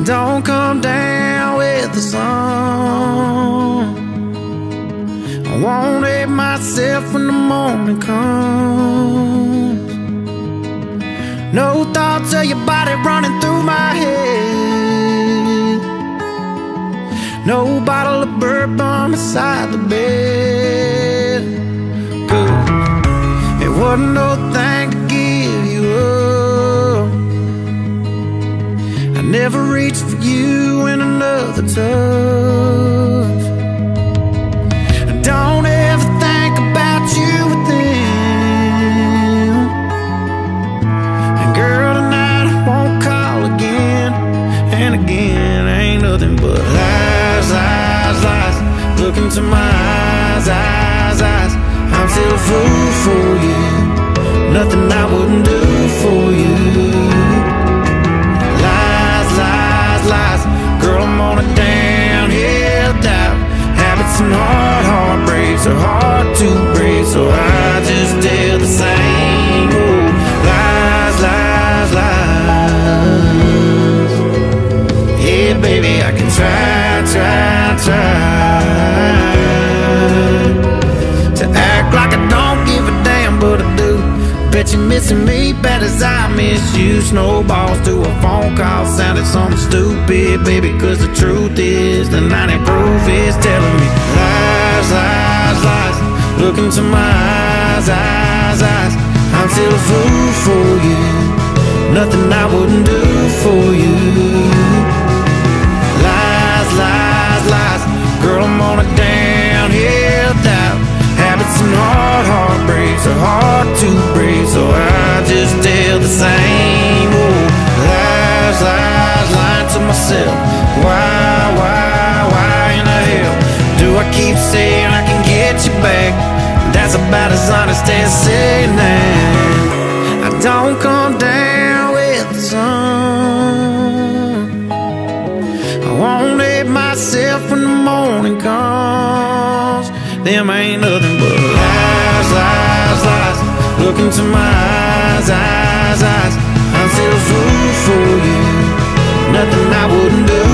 Don't come down with the sun. I won't hate myself when the morning comes. No thoughts of your body running through my head. No bottle of bourbon beside the bed. Good. It wasn't no thing to give you up. I never reached for you in another touch. Don't ever think about you with them. And girl, tonight I won't call again. And again, ain't nothing but lies, lies, lies. Look into my eyes, eyes, eyes. I'm still a fool for you. Nothing I wouldn't do for you. Lies, lies, lies. Girl, I'm on a downhill dive. Habits and heartbreaks are hard to break, so I just tell the same old lies, lies, lies. Yeah, baby, I can try to act like I don't give a damn, but I do. Bet you're missing me bad as I miss you. Snowballs to a phone call sounded something stupid, baby, cause the truth is the 90 proof is telling me lies, lies, lies. Look into my eyes, eyes, eyes. I'm still a fool for you. Nothing I wouldn't do for you. Lies, lies, lies. Girl, I'm on a downhill dive. Habits and heartbreaks are hard to break, so I just tell the same old lies, lies, lying to myself. Why in the hell do I keep saying I can get you back? That's about as honest as saying that. I don't come down with the sun. I won't hate myself when the morning comes. Them ain't nothing but lies, lies, lies. Look into my eyes, eyes, eyes. I'm still a fool for you. Nothing I wouldn't do